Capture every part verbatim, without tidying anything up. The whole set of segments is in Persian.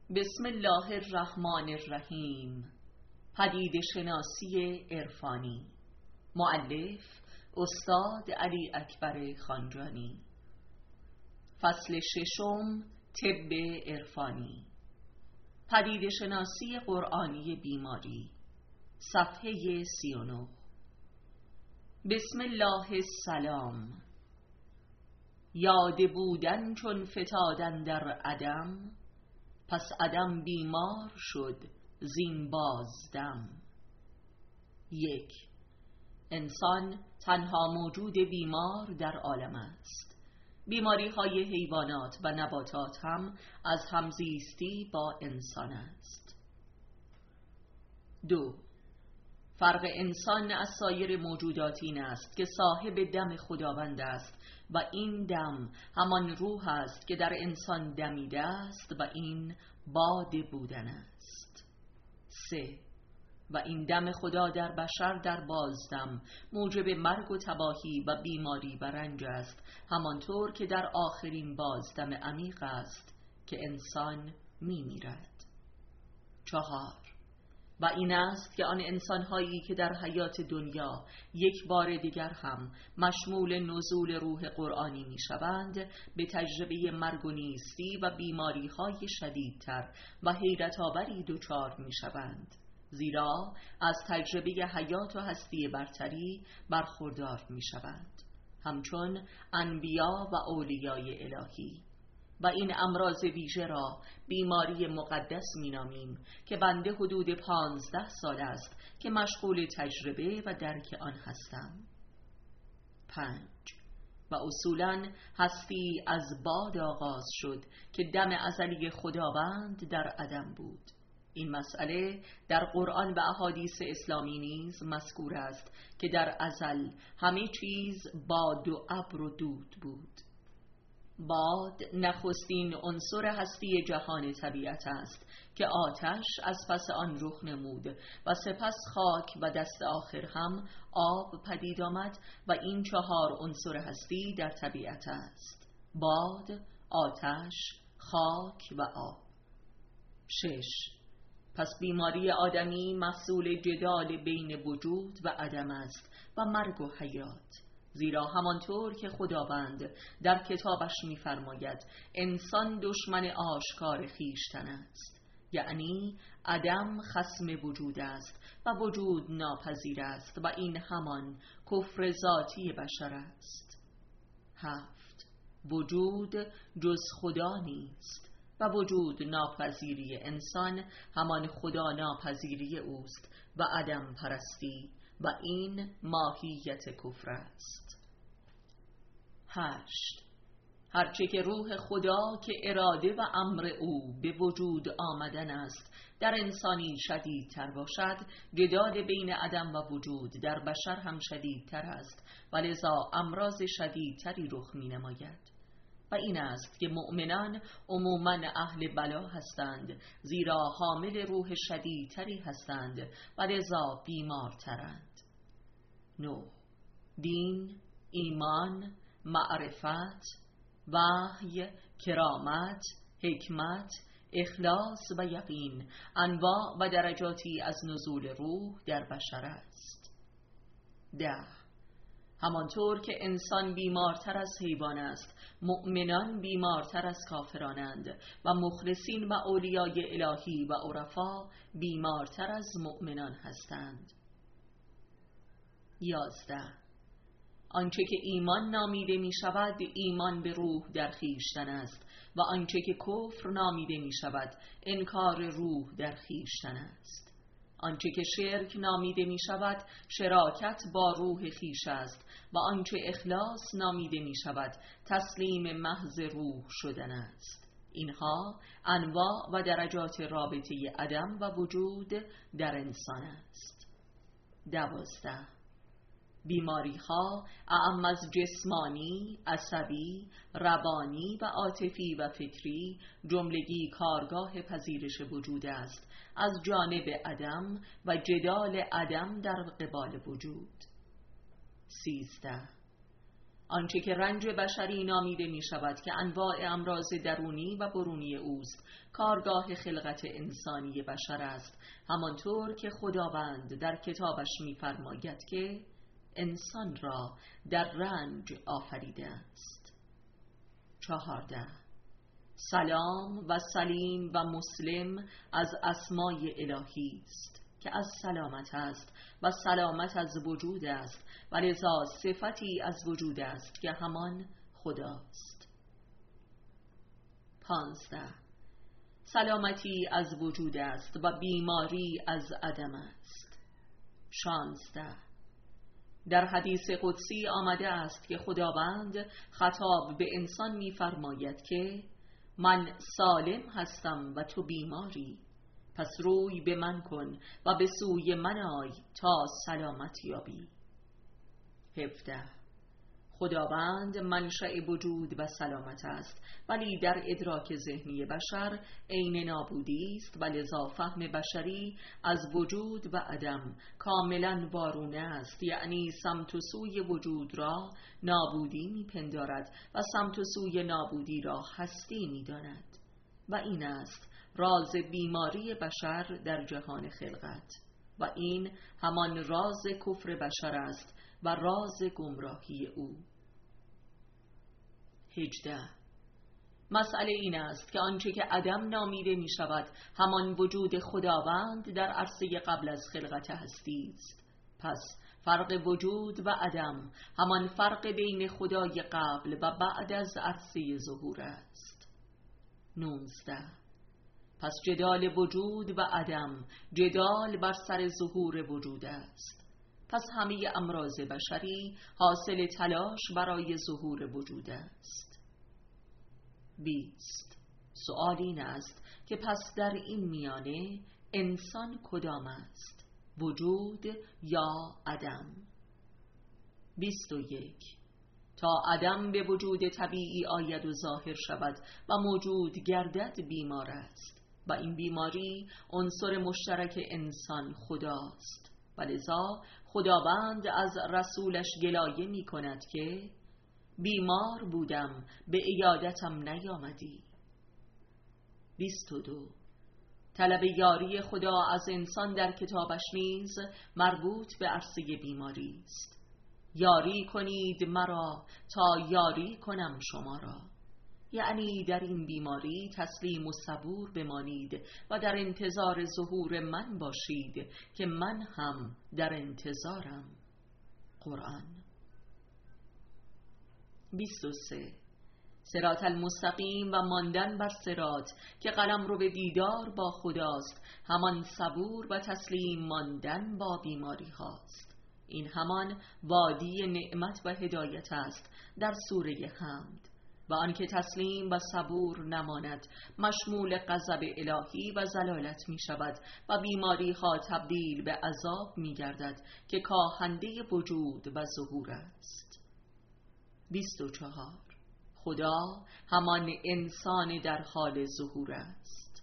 بسم الله الرحمن الرحیم. پدیده شناسی عرفانی. مؤلف استاد علی اکبر خانجانی. فصل ششم، طب عرفانی. پدیده شناسی قرآنی بیماری، صفحه سی و نه. بسم الله السلام. یاد بودن چون فتادن در عدم، پس عدم بیمار شد زین بازدم. یک. انسان تنها موجود بیمار در عالم است. بیماری های حیوانات و نباتات هم از همزیستی با انسان است. دو. فرق انسان از سایر موجودات این است که صاحب دم خداوند است و این دم همان روح است که در انسان دمیده است و این باد بودن است. سه. و این دم خدا در بشر در بازدم موجب مرگ و تباهی و بیماری و رنج است، همانطور که در آخرین بازدم عمیق است که انسان می میرد. چهار. و این است که آن انسان‌هایی که در حیات دنیا یک بار دیگر هم مشمول نزول روح قرآنی می‌شوند، به تجربه مرگ و نیستی و بیماری‌های شدیدتر و حیرت‌آوری دچار می‌شوند، زیرا از تجربه حیات و هستی برتری برخوردار می‌شوند، همچون انبیا و اولیای الهی. و این امراض ویژه را بیماری مقدس می نامیم که بنده حدود پانزده سال است که مشغول تجربه و درک آن هستم. پنج. و اصولاً هستی از باد آغاز شد که دم ازلی خداوند در عدم بود. این مسئله در قرآن و احادیث اسلامی نیز مذکور است که در ازل همه چیز باد و ابر و دود بود. باد نخستین عنصر هستی جهان طبیعت است که آتش از پس آن رخ نمود و سپس خاک و دست آخر هم آب پدید آمد و این چهار عنصر هستی در طبیعت است: باد، آتش، خاک و آب. شش. پس بیماری آدمی محصول جدال بین وجود و عدم است و مرگ و حیات، زیرا همانطور که خداوند در کتابش می‌فرماید انسان دشمن آشکار خویشتن است، یعنی عدم خصم وجود است و وجود ناپذیر است و این همان کفر ذاتی بشر است. هفت. وجود جز خدا نیست و وجود ناپذیری انسان همان خدا ناپذیری اوست و عدم پرستی و این ماهیت کفر است. هشت. هرچه که روح خدا که اراده و امر او به وجود آمدن است در انسانی شدیدتر باشد، جدال بین عدم و وجود در بشر هم شدیدتر است و لذا امراض شدیدتری رخ می نماید. و این است که مؤمنان عموماً اهل بلا هستند، زیرا حامل روح شدیدتری هستند و لذا بیمارترند. نه. دین، ایمان، معرفت، وحی، کرامت، حکمت، اخلاص و یقین انواع و درجاتی از نزول روح در بشر است. ده. همانطور که انسان بیمارتر از حیوان است، مؤمنان بیمارتر از کافرانند و مخلصین و اولیای الهی و عرفا بیمارتر از مؤمنان هستند. یازده. آنچه که ایمان نامیده می شود ایمان به روح در خویشتن است و آنچه که کفر نامیده می شود انکار روح در خویشتن است. آنچه که شرک نامیده می شود شراکت با روح خویش است و آنچه اخلاص نامیده می شود تسلیم محض روح شدن است. اینها انواع و درجات رابطه عدم و وجود در انسان است. دوازده. بیماری ها اعم از جسمانی، عصبی، روانی و عاطفی و فکری جملگی کارگاه پذیرش وجود است از جانب عدم و جدال عدم در قبال وجود. سیزده. آنچه که رنج بشری نامیده می شود که انواع امراض درونی و برونی اوست، کارگاه خلقت انسانی بشر است، همانطور که خداوند در کتابش می فرماید که انسان را در رنج آفریده است. چهارده. سلام و سلیم و مسلم از اسمای الهی است که از سلامت است و سلامت از وجود است و لذا صفتی از وجود است که همان خداست. پانزده. سلامتی از وجود است و بیماری از عدم است. شانزده. در حدیث قدسی آمده است که خداوند خطاب به انسان می‌فرماید که من سالم هستم و تو بیماری، پس روی به من کن و به سوی من آی تا سلامت یابی. هفده. خداوند منشأ وجود و سلامت است، ولی در ادراک ذهنی بشر عین نابودی است و لذا فهم بشری از وجود و عدم کاملا وارونه است، یعنی سمت و سوی وجود را نابودی میپندارد و سمت و سوی نابودی را هستی میداند و این است راز بیماری بشر در جهان خلقت و این همان راز کفر بشر است و راز گمراهی او. هجده. مسئله این است که آنچه که عدم نامیده می شود همان وجود خداوند در عرصه قبل از خلقت هستی است. پس فرق وجود و عدم همان فرق بین خدای قبل و بعد از عرصه ظهور است. نوزده. پس جدال وجود و عدم جدال بر سر ظهور وجود است. پس همه امراض بشری حاصل تلاش برای ظهور وجود است. بیست. سؤال این است که پس در این میانه انسان کدام است؟ وجود یا عدم؟ بیست و یک. تا عدم به وجود طبیعی آید و ظاهر شود و موجود گردد بیمار است و این بیماری عنصر مشترک انسان خداست و لذا خداوند از رسولش گلایه می کند که بیمار بودم به عیادتم نیامدی. بیست و دو. طلب یاری خدا از انسان در کتابش نیز مربوط به عرصه بیماری است. یاری کنید مرا تا یاری کنم شما را، یعنی در این بیماری تسلیم و صبور بمانید و در انتظار ظهور من باشید که من هم در انتظارم. قرآن. بیست و سه. صراط المستقیم و ماندن بر صراط که قلم رو به دیدار با خداست، همان صبور و تسلیم ماندن با بیماری هاست. این همان وادی نعمت و هدایت است در سوره حمد و آنکه تسلیم و صبور نماند مشمول غضب الهی و ضلالت می شود و بیماری ها تبدیل به عذاب می گردد که کاهنده وجود و ظهور است. بیست و چهار. خدا همان انسان در حال ظهور است.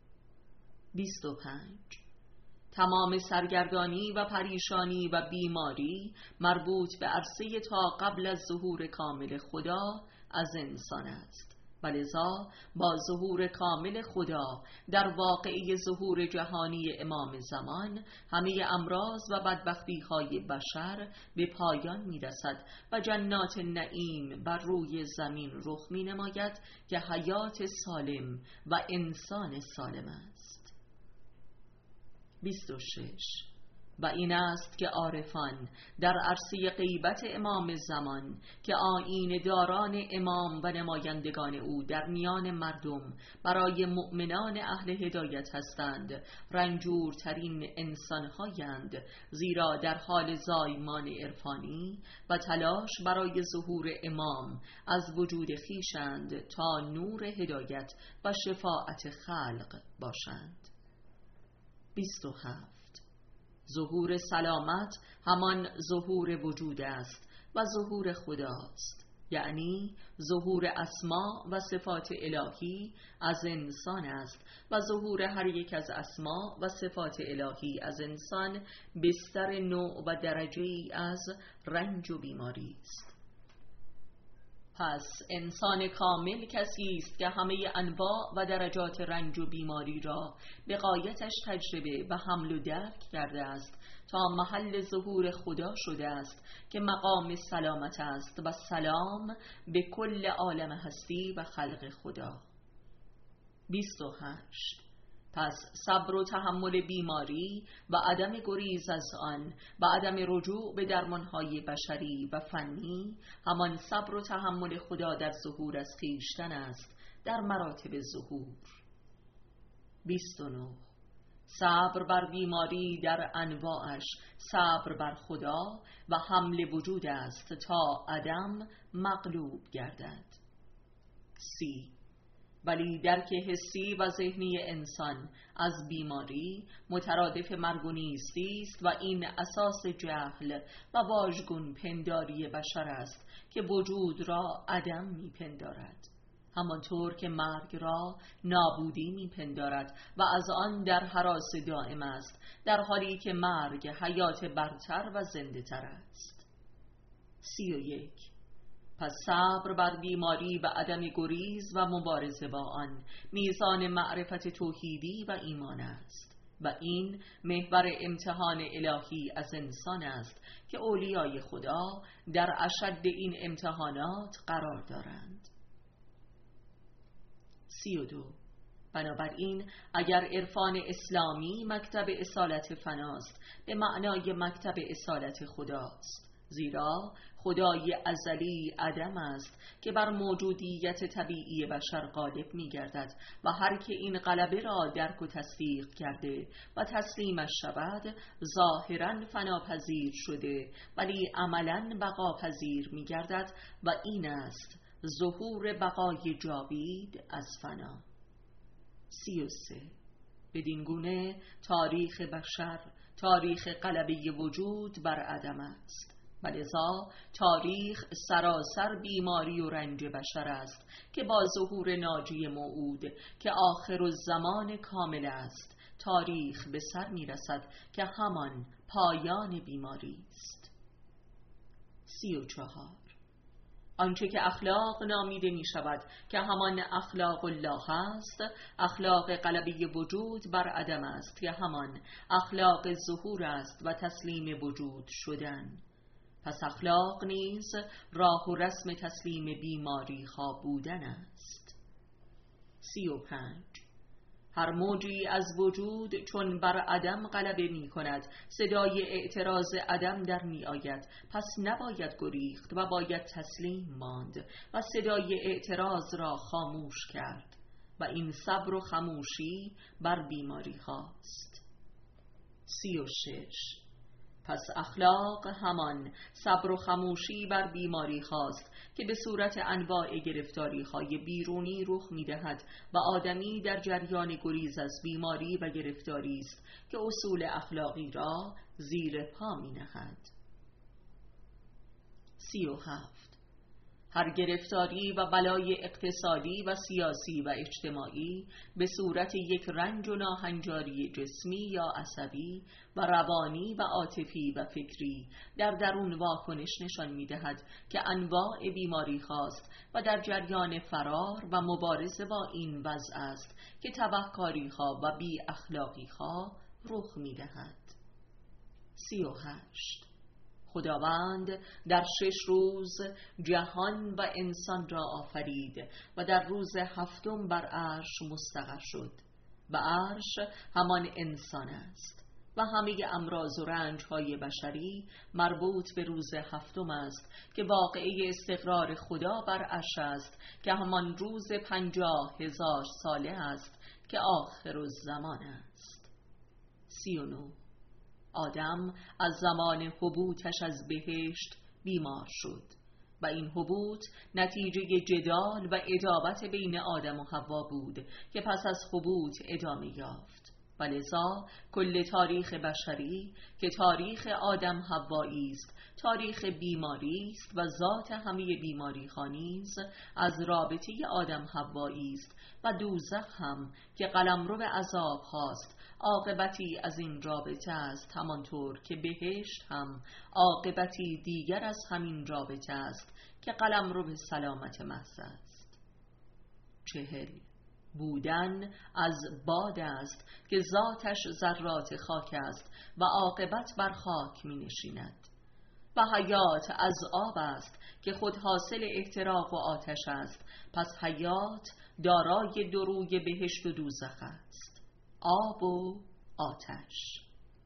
بیست و پنج. تمام سرگردانی و پریشانی و بیماری مربوط به عرصه تا قبل از ظهور کامل خدا از انسان است و لذا با ظهور کامل خدا در واقعه ظهور جهانی امام زمان همه امراض و بدبختی های بشر به پایان می رسد و جنات نعیم بر روی زمین رخ می نماید که حیات سالم و انسان سالم است. بیست و شش. و این است که عارفان در عرصه غیبت امام زمان که آیین داران امام و نمایندگان او در میان مردم برای مؤمنان اهل هدایت هستند رنجورترین انسان‌هایند، زیرا در حال زایمان عرفانی و تلاش برای ظهور امام از وجود خویشند تا نور هدایت و شفاعت خلق باشند. بیست و هفت. ظهور سلامت همان ظهور وجود است و ظهور خداست، یعنی ظهور اسما و صفات الهی از انسان است و ظهور هر یک از اسما و صفات الهی از انسان بستر نوع و درجه‌ای از رنج و بیماری است. پس انسان کامل کسی است که همه انواع و درجات رنج و بیماری را به غایتش تجربه و حمل و درک کرده است تا محل ظهور خدا شده است که مقام سلامت است و سلام به کل عالم هستی و خلق خدا. بیست و هشت. پس صبر و تحمل بیماری و عدم گریز از آن و عدم رجوع به درمانهای بشری و فنی همان صبر و تحمل خدا در ظهور از خویشتن است در مراتب ظهور. بیست و نه. صبر بر بیماری در انواعش صبر بر خدا و حمل وجود است تا عدم مغلوب گردد. سی. ولی درک حسی و ذهنی انسان از بیماری مترادف مرگ و نیستی است و این اساس جهل و واژگون پنداری بشر است که وجود را عدم میپندارد، همانطور که مرگ را نابودی میپندارد و از آن در هراس دائم است، در حالی که مرگ حیات برتر و زنده تر است. سی و یک. پس صبر بر بیماری و عدم گریز و مبارزه با آن میزان معرفت توحیدی و ایمان است و این محور امتحان الهی از انسان است که اولیای خدا در اشد این امتحانات قرار دارند. سی و دو. بنابراین اگر عرفان اسلامی مکتب اصالت فناست به معنای مکتب اصالت خداست، زیرا خدای ازلی عدم است که بر موجودیت طبیعی بشر غالب می گردد و هر که این غلبه را درک و تصدیق کرده و تسلیمش شود ظاهراً فناپذیر شده ولی عملاً بقاپذیر می گردد و این است ظهور بقای جاوید از فنا. سی و سه. بدین گونه تاریخ بشر تاریخ غلبه وجود بر عدم است و لذا تاریخ سراسر بیماری و رنج بشر است که با ظهور ناجی موعود که آخر الزمان کامل است تاریخ به سر می رسد که همان پایان بیماری است. سی و چهار. آنچه که اخلاق نامیده می شود که همان اخلاق الله است، اخلاق غلبه وجود بر عدم است که همان اخلاق ظهور است و تسلیم وجود شدن. پس اخلاق نیز راه و رسم تسلیم بیماری خواب بودن است. سی و پنج. هر موجی از وجود چون بر عدم غلبه می کند صدای اعتراض عدم در می آید، پس نباید گریخت و باید تسلیم ماند و صدای اعتراض را خاموش کرد و این صبر و خاموشی بر بیماری هاست. سی و شش. پس اخلاق همان صبر و خاموشی بر بیماری خواست که به صورت انواع گرفتاری های بیرونی رخ می دهد و آدمی در جریان گریز از بیماری و گرفتاری است که اصول اخلاقی را زیر پا می نهد. سی و هفت. هر گرفتاری و بلای اقتصادی و سیاسی و اجتماعی به صورت یک رنج و ناهنجاری جسمی یا عصبی و روانی و عاطفی و فکری در درون واکنش نشان می دهد که انواع بیماری خواست و در جریان فرار و مبارزه با این وضع است که تبهکاری ها و بی اخلاقی ها رخ می دهد. سی و هشت. خداوند در شش روز جهان و انسان را آفرید و در روز هفتم بر عرش مستقر شد و عرش همان انسان است و همه امراض و رنج‌های بشری مربوط به روز هفتم است که واقعه استقرار خدا بر عرش است که همان روز پنجاه هزار ساله است که آخر الزمان است. سی و نه. آدم از زمان حبوطش از بهشت بیمار شد و این حبوط نتیجه جدال و ادابت بین آدم و حوا بود که پس از حبوط ادامه یافت و لذا کل تاریخ بشری که تاریخ آدم حوایی است، تاریخ بیماری است و ذات همه بیماری خانیز از رابطه آدم حوایی است و دوزخ هم که قلمرو عذاب هاست عاقبتی از این رابطه است، همانطور که بهشت هم عاقبتی دیگر از همین رابطه است که قلمرو سلامت محض است. چهل بودن از باد است که ذاتش ذرات خاک است و عاقبت بر خاک می نشیند. و حیات از آب است که خود حاصل احتراق و آتش است، پس حیات دارای دو روی بهشت و دوزخ است، آب و آتش.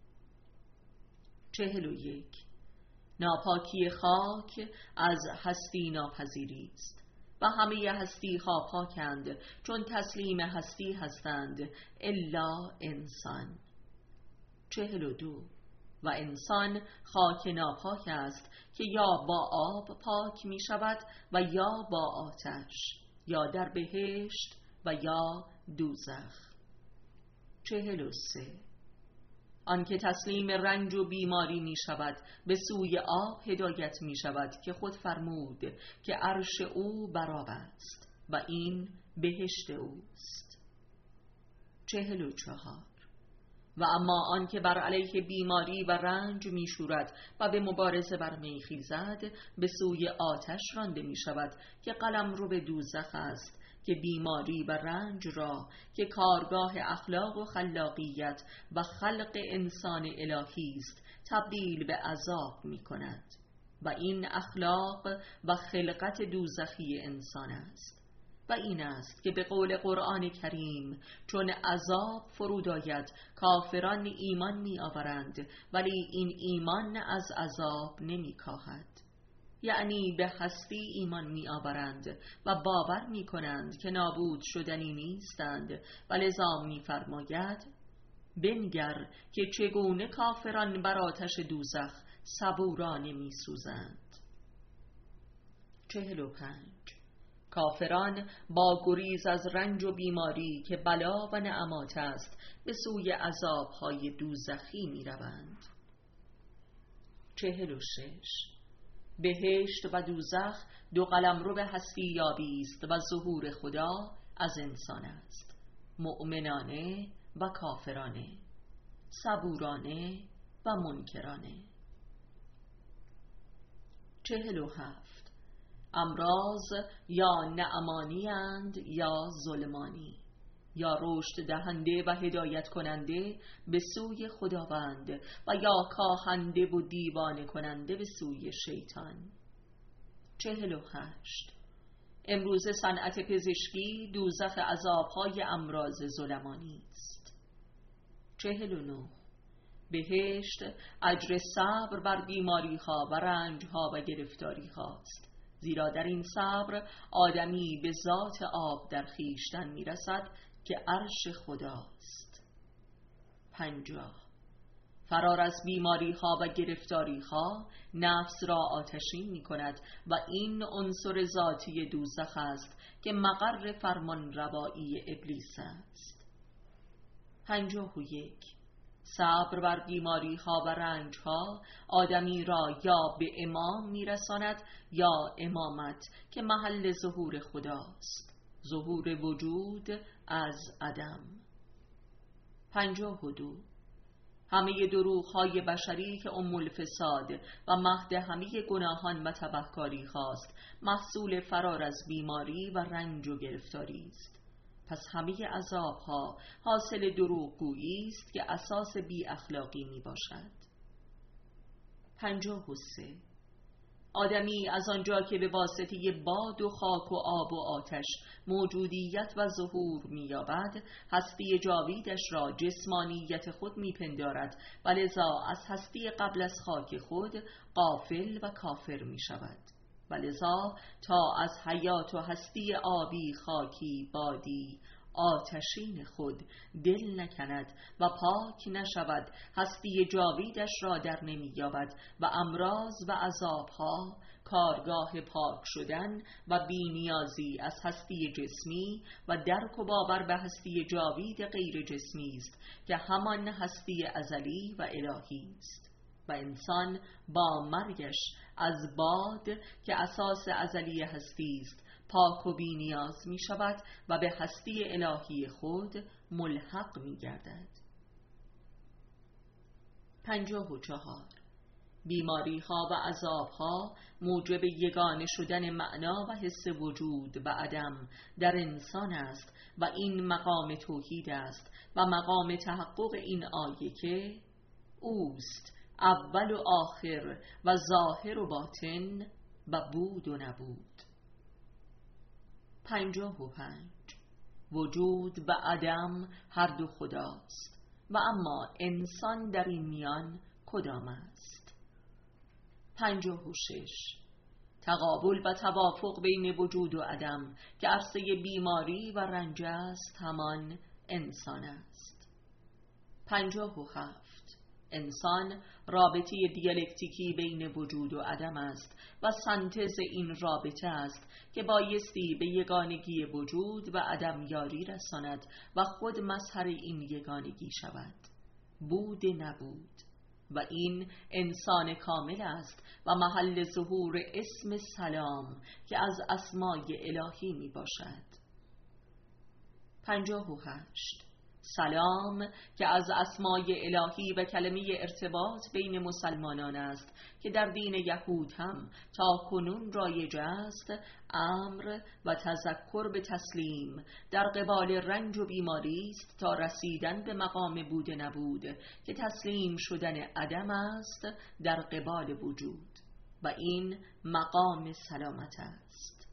چهل و یک ناپاکی خاک از هستی ناپذیری است و همه هستی ها پاکند چون تسلیم هستی هستند الا انسان. چهل و دو و انسان خاک ناپاک است که یا با آب پاک می شود و یا با آتش، یا در بهشت و یا دوزخ. چهل و سه آنکه تسلیم رنج و بیماری می شود به سوی آب هدایت می شود که خود فرمود که عرش او بر آب است و این بهشت اوست. چهل و چهار و اما آنکه بر علیه بیماری و رنج می شورد و به مبارزه برمی خیزد به سوی آتش رانده می شود که قلمرو به دوزخ است، که بیماری و رنج را که کارگاه اخلاق و خلاقیت و خلق انسان الهی است تبدیل به عذاب می کند و این اخلاق و خلقت دوزخی انسان است. و این است که به قول قرآن کریم چون عذاب فرود آید کافران ایمان می آورند ولی این ایمان از عذاب نمی کاهد، یعنی به هستی ایمان می آورند و باور می کنند که نابود شدنی نیستند و لذا می فرماید بنگر که چگونه کافران بر آتش دوزخ صبورانه می سوزند. چهل و پنج کافران با گریز از رنج و بیماری که بلا و نعمات است به سوی عذابهای دوزخی می روند. چهل و شش بهشت و دوزخ دو قلمرو به هستی یابی است و ظهور خدا از انسان است، مؤمنانه و کافرانه، صبورانه و منکرانه. چهل و هفت امراض یا نعمانی اند یا ظلمانی، یا رشد دهنده و هدایت کننده به سوی خداوند و یا کاهنده و دیوانه کننده به سوی شیطان. چهل و هشت امروز صنعت پزشکی دوزخ عذابهای امراض ظلمانی است. چهل و نه بهشت اجر صبر بر بیماری ها و رنج ها و گرفتاری هاست، زیرا در این صبر آدمی به ذات آب در خویشتن می رسد که عرش خداست. پنجاه فرار از بیماری ها و گرفتاری ها نفس را آتشین می کند و این عنصر ذاتی دوزخ است که مقر فرمان روایی ابلیس است. پنجاه و یک صبر بر بیماری ها و رنج ها آدمی را یا به امام می رساند یا امامت که محل ظهور خداست، ظهور وجود از عدم. پنجاه و دو همه دروغ های بشری که ام الفساد و مهد همه گناهان و تبهکاری خواست محصول فرار از بیماری و رنج و گرفتاری است، پس همه عذاب ها حاصل دروغگویی است که اساس بی اخلاقی می باشد. پنجاه و سه آدمی از آنجا که به واسطه باد و خاک و آب و آتش موجودیت و ظهور می‌یابد، هستی جاویدش را جسمانیت خود می‌پندارد و لذا از هستی قبل از خاک خود غافل و کافر می‌شود و لذا تا از حیات و هستی آبی، خاکی، بادی، آتشین خود دل نکند و پاک نشود، هستی جاویدش را در نمی یابد و امراض و عذابها کارگاه پاک شدن و بی‌نیازی از هستی جسمی و درک و باور به هستی جاوید غیر جسمی است که همان هستی ازلی و الهی است و انسان با مرگش از باد که اساس ازلی هستی است پاک و بی‌نیاز می شود و به هستی الهی خود ملحق می گردد. پنجاه و چهار. بیماری ها و عذاب ها موجب یگانه شدن معنا و حس وجود و عدم در انسان است و این مقام توحید است و مقام تحقق این آیه که اوست اول و آخر و ظاهر و باطن و بود و نبود. پنجاه و پنج. وجود و عدم هر دو خداست و اما انسان در این میان کدام است؟ پنجاه و شش. تقابل و توافق بین وجود و عدم که عرصه بیماری و رنج است همان انسان است. پنجاه و هفت. انسان رابطه دیالکتیکی بین وجود و عدم است و سنتز این رابطه است که بایستی به یگانگی وجود و عدم یاری رساند و خود مظهر این یگانگی شود. بود نبود و این انسان کامل است و محل ظهور اسم سلام که از اسمای الهی می باشد. پنجاه و هشت. سلام که از اسمای الهی و کلمه ارتباط بین مسلمانان است که در دین یهود هم تا کنون رایج است، امر و تذکر به تسلیم در قبال رنج و بیماری است تا رسیدن به مقام بود نبود که تسلیم شدن عدم است در قبال وجود و این مقام سلامت است.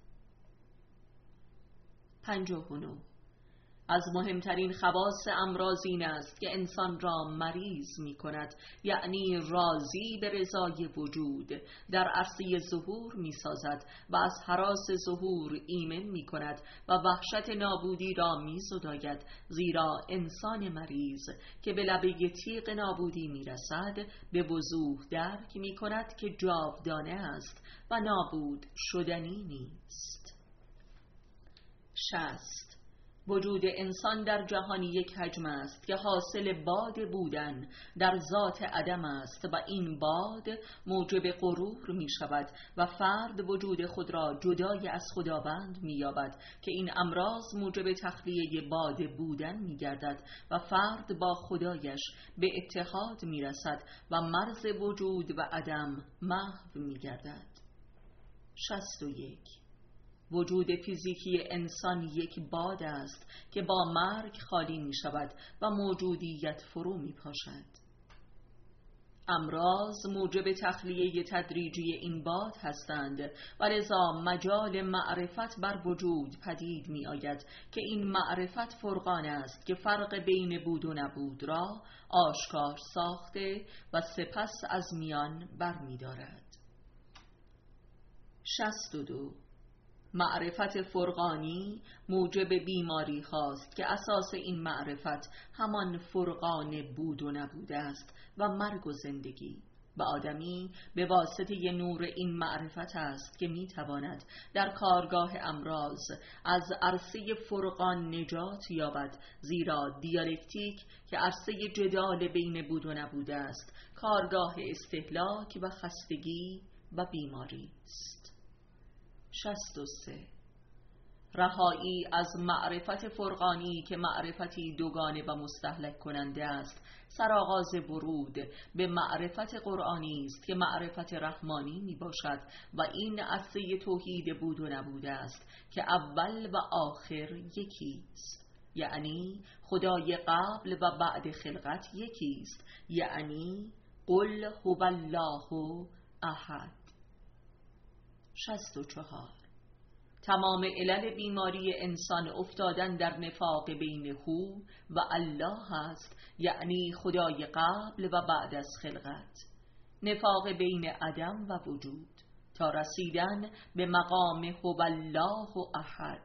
پنجاه و نه. از مهمترین خواص امراض این است که انسان را مریض می کند، یعنی راضی به رضای وجود در عرصه ظهور می سازد و از هراس ظهور ایمن می کند و وحشت نابودی را می زداید، زیرا انسان مریض که به لبه تیغ نابودی می رسد به وضوح درک می کند که جاودانه است و نابود شدنی نیست. شصت. وجود انسان در جهان یک حجم است که حاصل باد بودن در ذات عدم است و این باد موجب غرور می شود و فرد وجود خود را جدای از خداوند می یابد که این امراض موجب تخلیه باد بودن می گردد و فرد با خدایش به اتحاد می رسد و مرز وجود و عدم محو می گردد. شصت و یک. وجود فیزیکی انسان یک باد است که با مرگ خالی می شود و موجودیت فرو می پاشد. امراض موجب تخلیه تدریجی این باد هستند و لذا مجال معرفت بر وجود پدید می آید که این معرفت فرقان است که فرق بین بود و نبود را آشکار ساخته و سپس از میان بر می دارد. شصت و دو. معرفت فرقانی موجب بیماری هاست که اساس این معرفت همان فرقان بود و نبود است و مرگ و زندگی و آدمی به واسطه نور این معرفت است که میتواند در کارگاه امراض از عرصه فرقان نجات یابد، زیرا دیالکتیک که عرصه جدال بین بود و نبود است کارگاه استهلاک و خستگی و بیماری است. شصت و سه. رهایی از معرفت فرقانی که معرفتی دوگانه و مستهلک کننده است سرآغاز ورود به معرفت قرآنی است که معرفت رحمانی می باشد و این عرصه توحید بود و نبود است که اول و آخر یکی است، یعنی خدای قبل و بعد خلقت یکی است، یعنی قل هو الله احد. شصت و چهار. تمام علل بیماری انسان افتادن در نفاق بین هو و الله است، یعنی خدای قبل و بعد از خلقت، نفاق بین عدم و وجود تا رسیدن به مقام هو الله احد،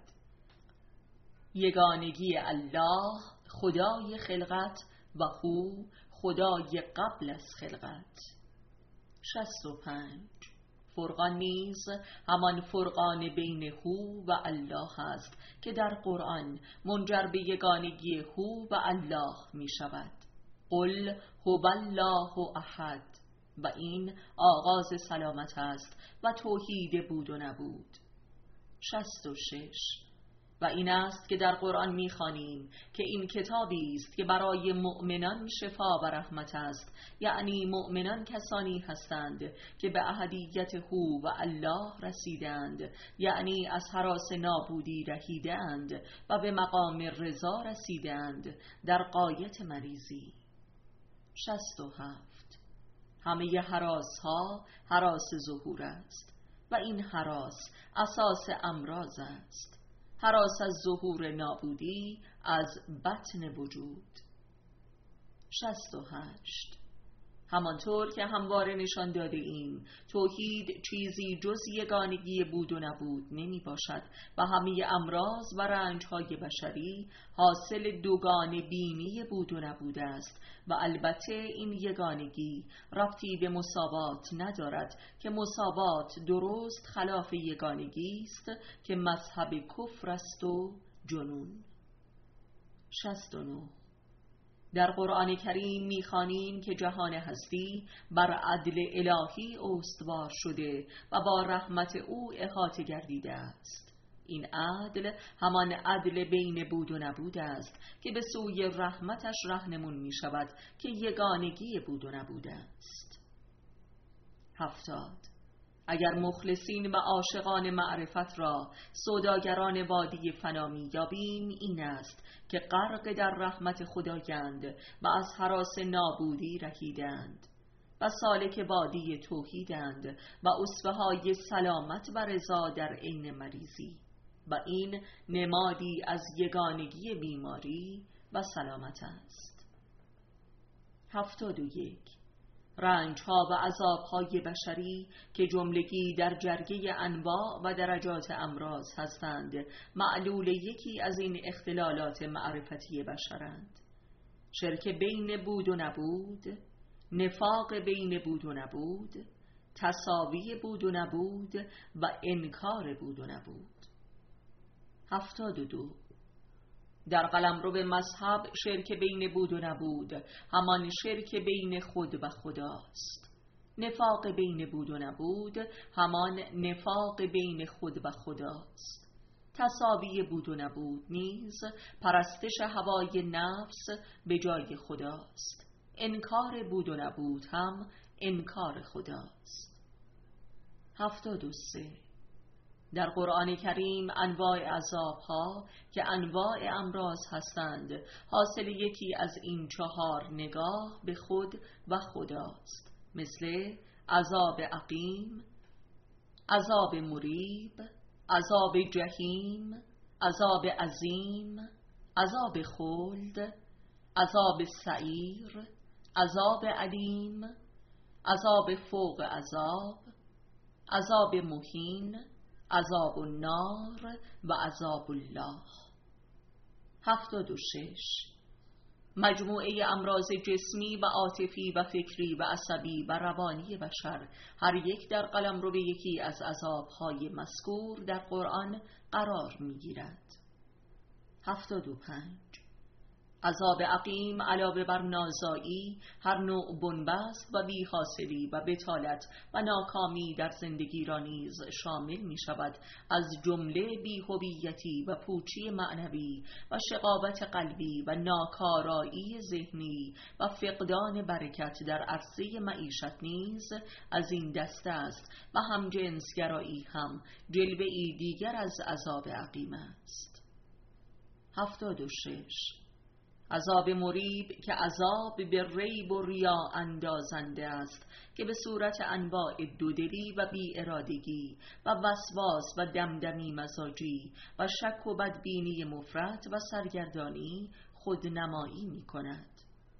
یگانگی الله خدای خلقت و هو خدای قبل از خلقت. شصت و پنج. فرقان نیز همان فرقان بین هو و الله است که در قرآن منجر به یگانگی هو و الله می شود. قل هو الله احد، و این آغاز سلامت است و توحید بود و نبود. شصت و شش. و این است که در قرآن می‌خوانیم که این کتابی است که برای مؤمنان شفا و رحمت است، یعنی مؤمنان کسانی هستند که به احدیت هو و الله رسیدند، یعنی از هراس نابودی رهیدند و به مقام رضا رسیدند در غایت مریضی. شصت و هفت. همه هراس ها هراس ظهور است و این هراس اساس امراض است. هراس از ظهور نابودی از بطن وجود. شصت و هشت. همانطور که همواره نشان داده ایم توحید چیزی جز یگانگی بود و نبود نمی باشد و همه امراض و رنجهای بشری حاصل دوگانه بینی بود و نبود است و البته این یگانگی ربطی به مساوات ندارد که مساوات درست خلاف یگانگی است که مذهب کفر است و جنون. شصت و نه. در قرآن کریم می‌خوانیم که جهان هستی بر عدل الهی استوار شده و با رحمت او احاطه گردیده است. این عدل همان عدل بین بود و نبود است که به سوی رحمتش راهنمون می‌شود که یگانگی بود و نبود است. هفتاد. اگر مخلصین و عاشقان معرفت را سوداگران وادی فنا می‌یابیم، این است که غرق در رحمت خدایند و از هراس نابودی رهیدند و سالک وادی توحیدند و اسوه‌های سلامت و رضا در عین مریضی، و این نمادی از یگانگی بیماری و سلامت است. هفتاد و یک. رنج‌ها و عذاب‌های بشری که جملگی در جرگه انواع و درجات امراض هستند، معلول یکی از این اختلالات معرفتی بشرند. شرک بین بود و نبود، نفاق بین بود و نبود، تساوی بود و نبود و انکار بود و نبود. هفتاد و دو. در قلمرو مذهب شرک بین بود و نبود همان شرک بین خود و خداست. نفاق بین بود و نبود همان نفاق بین خود و خداست. تساوی بود و نبود نیز پرستش هوای نفس به جای خداست. انکار بود و نبود هم انکار خداست. هفتاد و سه. در قرآن کریم انواع عذاب‌ها که انواع امراض هستند حاصل یکی از این چهار نگاه به خود و خداست، مثل عذاب عقیم، عذاب مریب، عذاب جهیم، عذاب عظیم، عذاب خلد، عذاب سعیر، عذاب علیم، عذاب فوق عذاب، عذاب مهین، عذاب النار و عذاب الله. هفتاد و شش. مجموعه امراض جسمی و عاطفی و فکری و عصبی و روانی بشر هر یک در قلمرو به یکی از عذاب‌های مذکور در قرآن قرار می‌گیرد. هفتاد و پنج. عذاب عقیم علاوه بر نازایی هر نوع بنبست و بی‌حاصلی و بطالت و ناکامی در زندگی را نیز شامل می شود، از جمله بی‌هویتی و پوچی معنوی و شقاوت قلبی و ناکارایی ذهنی و فقدان برکت در عرصه معیشت نیز از این دسته است و هم جنسگرایی هم جلوه‌ای دیگر از عذاب عقیم است. هفتاد و شش. عذاب مریب که عذاب به ریب و ریا اندازنده است که به صورت انواع دودلی و بی ارادگی و وسواس و دمدمی مزاجی و شک و بدبینی مفرط و سرگردانی خودنمایی می کند.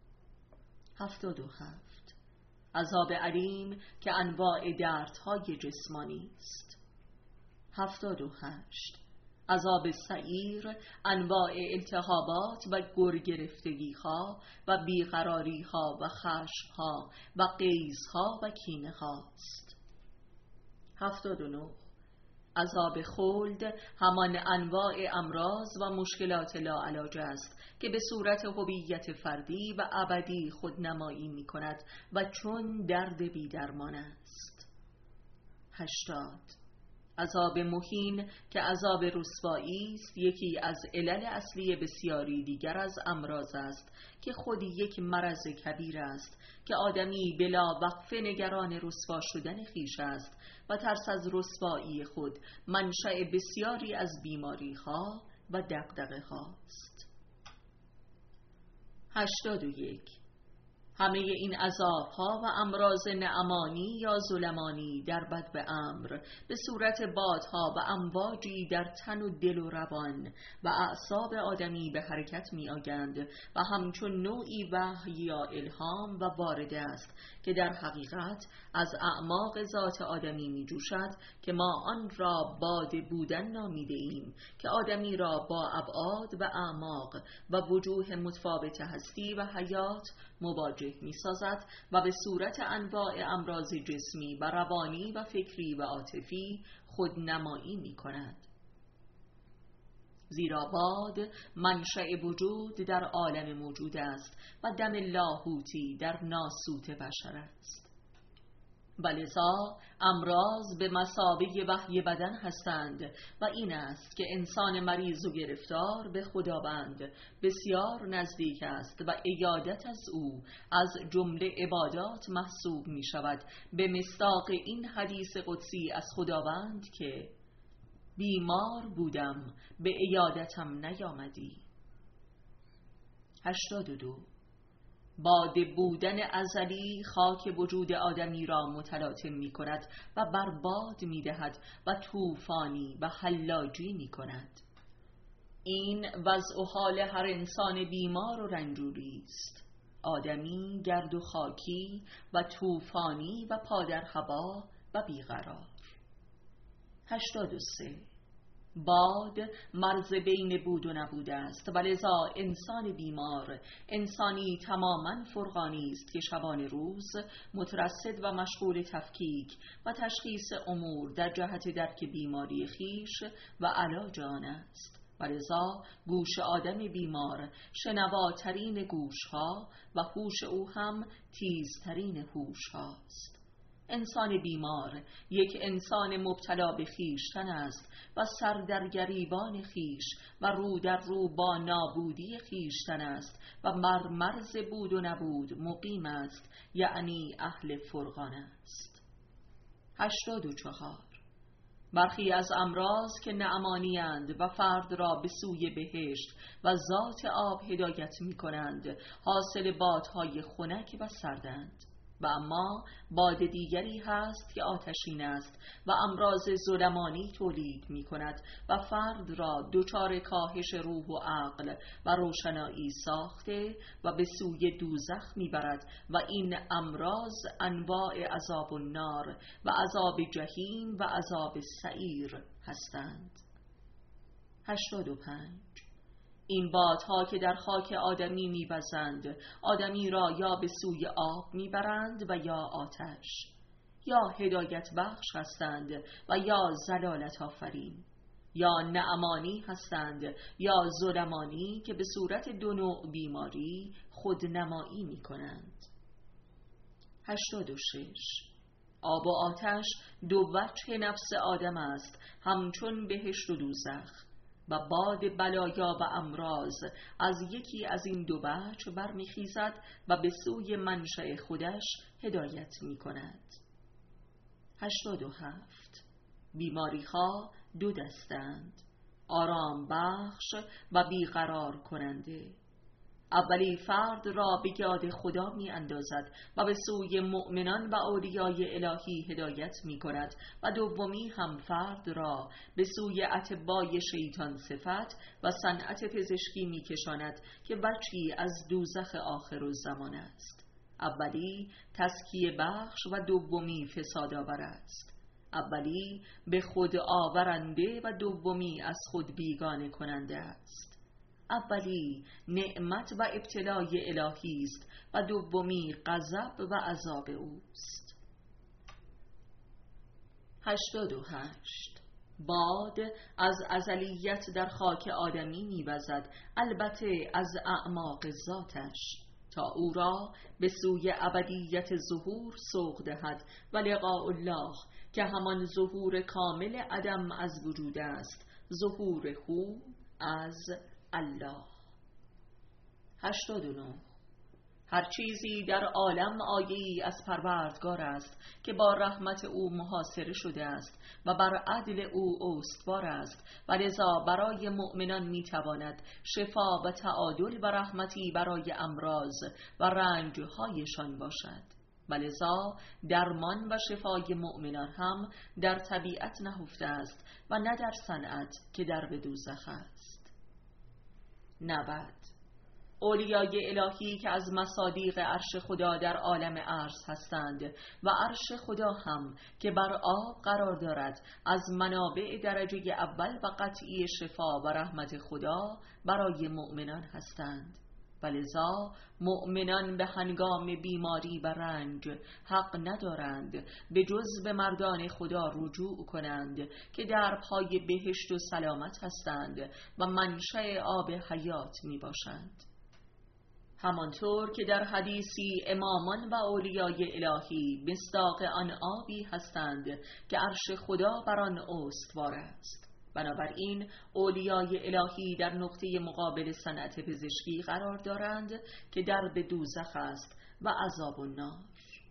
هفتاد و هفت. عذاب علیم که انواع دردهای جسمانی است. هفتاد و هشت. عذاب سعیر انواع التهابات و گرگرفتگی ها و بیقراری ها و خشم ها و غیظ ها و کینه هاست. هفتاد و نه. عذاب خلد همان انواع امراض و مشکلات لاعلاج است که به صورت هویت فردی و ابدی خودنمایی می کند و چون درد بی درمان است. هشتاد. عذاب مهین که عذاب رسوایی است یکی از علل اصلی بسیاری دیگر از امراض است که خود یک مرض کبیر است که آدمی بلا وقفه نگران رسوا شدن خویش است و ترس از رسوایی خود منشأ بسیاری از بیماری ها و دغدغه هاست. هشتاد و یک. همه این عذاب‌ها و امراض نعمانی یا ظلمانی در بد به امر به صورت بادها و امواجی در تن و دل و روان و اعصاب آدمی به حرکت می آیند و همچون نوعی وحی یا الهام و وارده است که در حقیقت از اعماق ذات آدمی می جوشد که ما آن را باد بودن نامیده ایم که آدمی را با ابعاد و اعماق و وجوه متفاوت هستی و حیات مواجه می سازد و به صورت انواع امراض جسمی و روانی و فکری و عاطفی خودنمایی می کند. زیرا باد منشأ وجود در عالم موجود است و دم لاهوتی در ناسوت بشر است. ولذا امراض به مثابه وحی بدن هستند و این است که انسان مریض و گرفتار به خداوند بسیار نزدیک است و عیادت از او از جمله عبادات محسوب می شود به مصداق این حدیث قدسی از خداوند که بیمار بودم به عیادتم نیامدی. هشتاد و دو. باد بودن ازلی خاک وجود آدمی را متلاطم می کند و برباد می دهد و طوفانی و حلاجی می کند. این وضع و حال هر انسان بیمار و رنجوری است. آدمی گرد و خاکی و طوفانی و پادر هوا و بیقرار. هشتاد و سه. باد مرز بین بود و نبود است و لذا انسان بیمار انسانی تماما فرقانی است که شبان روز مترصد و مشغول تفکیک و تشخیص امور در جهت درک بیماری خیش و علاج آن است و لذا گوش آدم بیمار شنواترین گوشها و هوش او هم تیزترین هوش هاست. انسان بیمار یک انسان مبتلا به خویشتن است و سر در گریبان خویش و رو در رو با نابودی خویشتن است و بر مرز بود و نبود مقیم است، یعنی اهل فرقان است. هشتاد و چهار. برخی از امراض که نعمانی اند و فرد را به سوی بهشت و ذات آب هدایت می کنند حاصل بادهای خنک و سردند و اما باد دیگری هست که آتشین است و امراض ظلمانی تولید می کند و فرد را دچار کاهش روح و عقل و روشنایی ساخته و به سوی دوزخ می برد و این امراض انواع عذاب النار و عذاب جهیم و عذاب سعیر هستند. هشتاد و پنج. این بادها که در خاک آدمی می‌وزند آدمی را یا به سوی آب میبرند و یا آتش، یا هدایت بخش هستند و یا ضلالت آفرین، یا نعمانی هستند یا ظلمانی که به صورت دو نوع بیماری خودنمایی می‌کنند. هشتاد و شش. آب و آتش دو وجه نفس آدم است همچون بهشت و دوزخ و باد بلایا و امراض از یکی از این دو وجه برمیخیزد و به سوی منشأ خودش هدایت می کند. هشتاد و هفت. بیماری ها دو دستند: آرام بخش و بیقرار کننده. اولی فرد را به یاد خدا می اندازد و به سوی مؤمنان و اولیای الهی هدایت می کند و دومی هم فرد را به سوی اتباع شیطان صفت و صنعت پزشکی می کشاند که بچی از دوزخ آخر الزمان است. اولی تزکیه بخش و دومی فساد آور است. اولی به خود آورنده و دومی از خود بیگانه کننده است. اولی نعمت و ابتلای الهی است و دومی غضب و عذاب اوست. هشتاد و هشت. باد از ازلیت در خاک آدمی می‌وزد، البته از اعماق ذاتش، تا او را به سوی ابدیت ظهور سوق دهد و لقاء الله که همان ظهور کامل عدم از وجود است، ظهور خوب از الله. هشتاد و نه. هر چیزی در عالم آیه‌ای از پروردگار است که با رحمت او محاصره شده است و بر عدل او استوار است و لذا برای مؤمنان میتواند شفا و تعادل و رحمتی برای امراض و رنجهایشان باشد و لذا درمان و شفای مؤمنان هم در طبیعت نهفته است و نه در صنعت که در به دوزخ است. نود. اولیای الهی که از مصادیق عرش خدا در عالم ارض هستند و عرش خدا هم که بر آب قرار دارد از منابع درجه اول و قطعی شفا و رحمت خدا برای مؤمنان هستند و لذا مؤمنان به هنگام بیماری و رنج حق ندارند به جز به مردان خدا رجوع کنند که در پای بهشت و سلامت هستند و منشأ آب حیات می باشند. همانطور که در حدیثی امامان و اولیای الهی مصداق آن آبی هستند که عرش خدا بر آن استوار است. بنابراین اولیای الهی در نقطه مقابل صنعت پزشکی قرار دارند که در به دوزخ است و عذاب النار.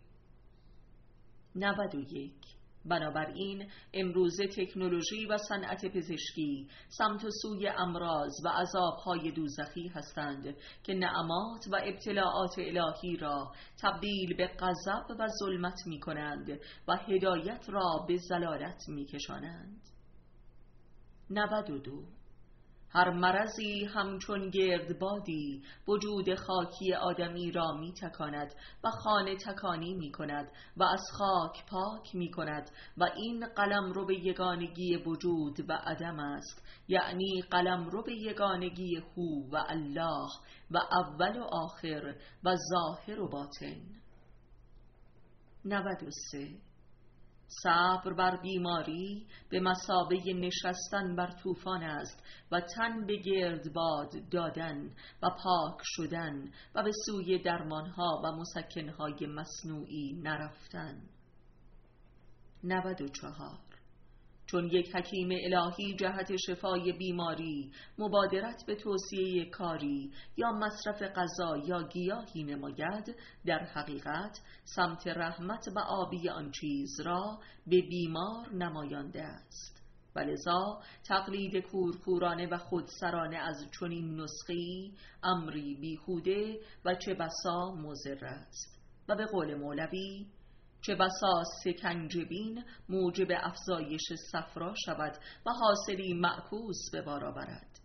نود و یک. بنابراین امروزه تکنولوژی و صنعت پزشکی سمت و سوی امراض و عذابهای دوزخی هستند که نعمات و ابتلاعات الهی را تبدیل به غضب و ظلمت می کنند و هدایت را به ضلالت می کشانند. نود و دو. هر مرضی همچون گردبادی وجود خاکی آدمی را می تکاند و خانه تکانی می کند و از خاک پاک می کند و این قلمرو به یگانگی وجود و عدم است، یعنی قلمرو به یگانگی هو و الله و اول و آخر و ظاهر و باطن. نود و سه. صبر بر بیماری به مثابه نشستن بر طوفان است و تن به گردباد دادن و پاک شدن و به سوی درمانها و مسکنهای مصنوعی نرفتن. نود و چهار. چون یک حکیم الهی جهت شفای بیماری مبادرت به توصیه کاری یا مصرف غذا یا گیاهی نماید، در حقیقت سمت رحمت و آبی آن چیز را به بیمار نمایانده است و لذا تقلید کورکورانه و خودسرانه از چنین نسخه‌ای امری بیهوده و چه بسا مضر است و به قول مولوی چه بسا سکنجبین موجب افزایش صفرا شود و حاصلی معکوس به بار آورد.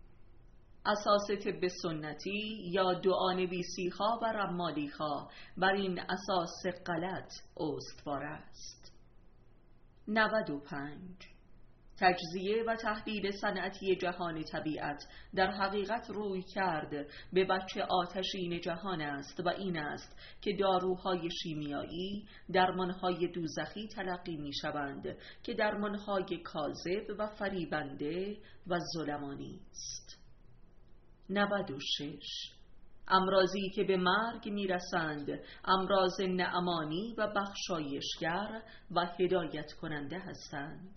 اساس طب سنتی یا دعانویسی ها و رمالی ها بر این اساس غلط استوار است. نود و پنج. تجزیه و تحلیل صنعتی جهان طبیعت در حقیقت روی کرد به بچه آتشین جهان است و این است که داروهای شیمیایی درمانهای دوزخی تلقی می شوند که درمانهای کاذب و فریبنده و ظلمانی است. نود و شش. امراضی که به مرگ می رسند امراض نعمانی و بخشایشگر و هدایت کننده هستند.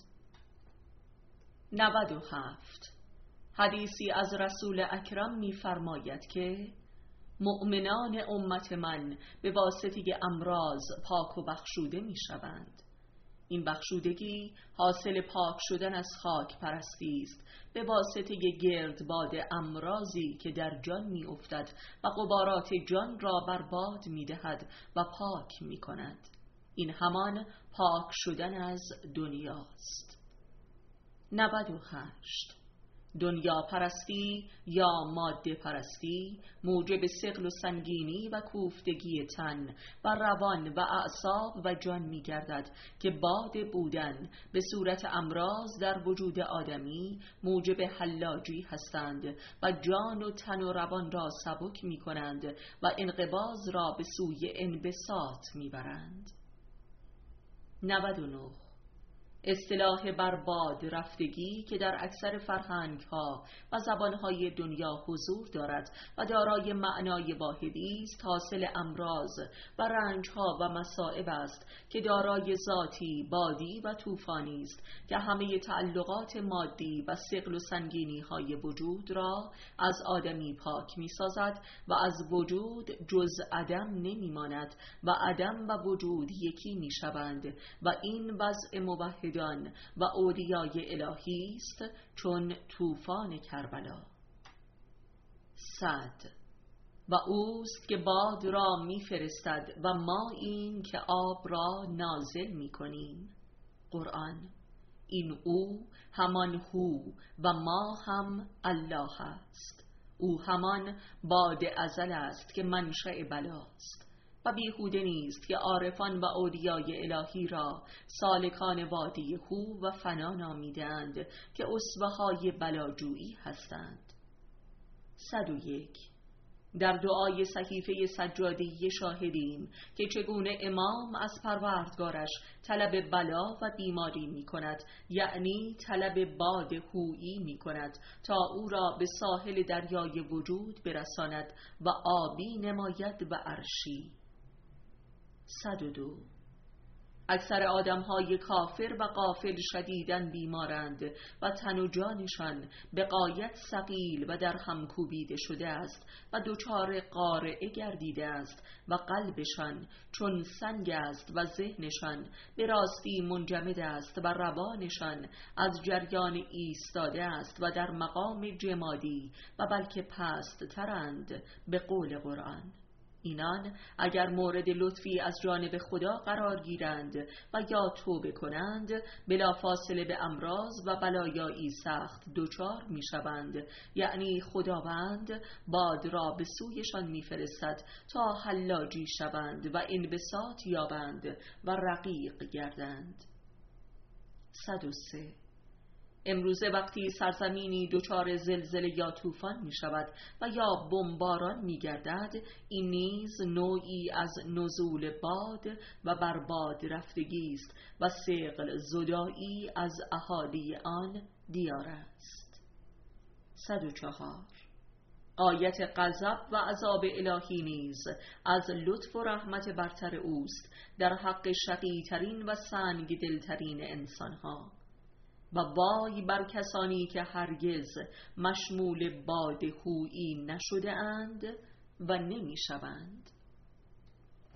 نود و هفت. حدیثی از رسول اکرم می فرماید که مؤمنان امت من به واسطه امراض پاک و بخشوده می شوند. این بخشودگی حاصل پاک شدن از خاک پرستی است به واسطه گردباد امراضی که در جان می افتد و غبارات جان را برباد می دهد و پاک می کند. این همان پاک شدن از دنیاست. نود و هشت. دنیا پرستی یا ماده پرستی موجب ثقل و سنگینی و کوفتگی تن و روان و اعصاب و جان می گردد که باد بودن به صورت امراض در وجود آدمی موجب حلاجی هستند و جان و تن و روان را سبک می کنند و انقباض را به سوی انبساط می برند. نود و نه. اصطلاح برباد رفتگی که در اکثر فرهنگ‌ها و زبان‌های دنیا حضور دارد و دارای معنای واحدی است، حاصل امراض و رنج‌ها و مصائب است که دارای ذاتی، بادی و طوفانی است که همه تعلقات مادی و ثقل و سنگینی‌های وجود را از آدمی پاک می‌سازد و از وجود جز عدم نمی‌ماند و عدم و وجود یکی می‌شوند و این وضع موحد و اولیای الهی است چون طوفان کربلا. صد و اوست که باد را میفرستد و ما این که آب را نازل میکنیم. قرآن. این او همان هو و ما هم الله است. او همان باد ازل است که منشأ بلاست و بیهوده نیست که عارفان و اولیای الهی را سالکان وادی هو و فنا نامیدند که اصبه‌های بلاجویی هستند. صد و یک. در دعای صحیفه سجادی شاهدیم که چگونه امام از پروردگارش طلب بلا و بیماری می کند، یعنی طلب باد هویی می کند تا او را به ساحل دریای وجود برساند و آبی نماید و عرشی. صد و دو. اکثر آدم‌های کافر و غافل شدیداً بیمارند و تن و جانشان به غایت ثقیل و در هم کوبیده شده است و دچار قارعه گردیده است و قلبشان چون سنگ است و ذهنشان به راستی منجمد است و روانشان از جریان ایستاده است و در مقام جمادی و بلکه پست ترند به قول قرآن. اینان اگر مورد لطفی از جانب خدا قرار گیرند و یا توبه کنند، بلافاصله به امراض و بلایایی سخت دچار می شوند، یعنی خداوند باد را به سویشان می فرستد تا حلاجی شوند و انبساط یابند و رقیق گردند. صد و سه. امروزه وقتی سرزمینی دچار زلزله یا طوفان می شود و یا بمباران می گردد، این نیز نوعی از نزول باد و برباد رفتگی است و ثقل زدایی از اهالی آن دیار است. صد و چهار. غایت غضب و عذاب الهی نیز از لطف و رحمت برتر اوست در حق شقی ترین و سنگ دلترین انسانها. و وای بر کسانی که هرگز مشمول باد هویی نشده اند و نمی شوند.